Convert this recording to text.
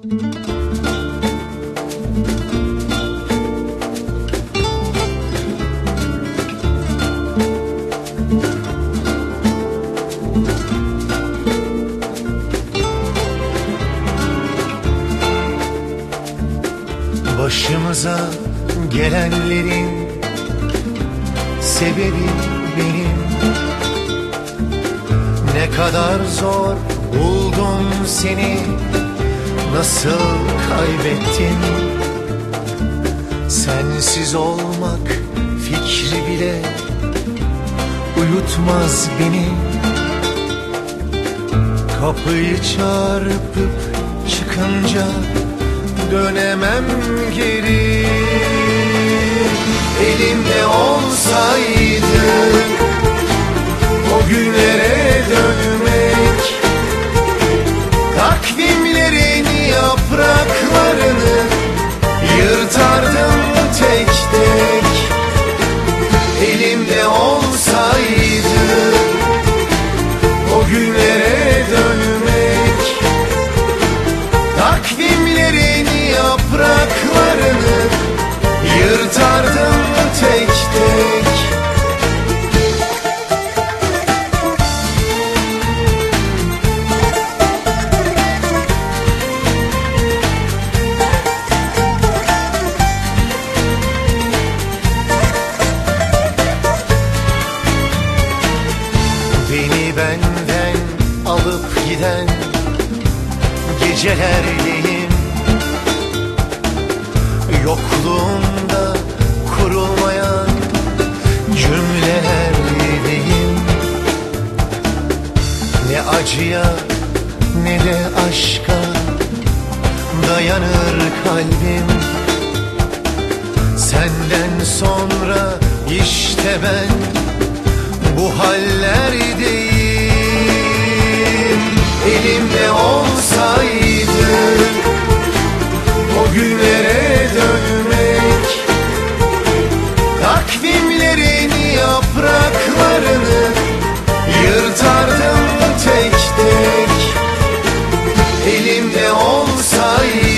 Başımıza gelenlerin sebebi benim. Ne kadar zor buldum seni, nasıl kaybettim. Sensiz olmak fikri bile uyutmaz beni. Kapıyı çarpıp çıkınca dönemem geri. Elimde olsaydı o günlere dönmek, takvimlerin yapraklarını yırtardım tek tek. Elimde olsaydı o günlere dönmek, takvimlerin yapraklarını yırtardım tek tek. Beni benden alıp giden gecelerdeyim. Yokluğumda kurulmayan cümlelerdeyim. Ne acıya ne de aşka dayanır kalbim. Senden sonra işte ben bu hallerdeyim. Elimde olsaydı o günlere dönmek, takvimlerin yapraklarını yırtardım tek tek. Elimde olsaydı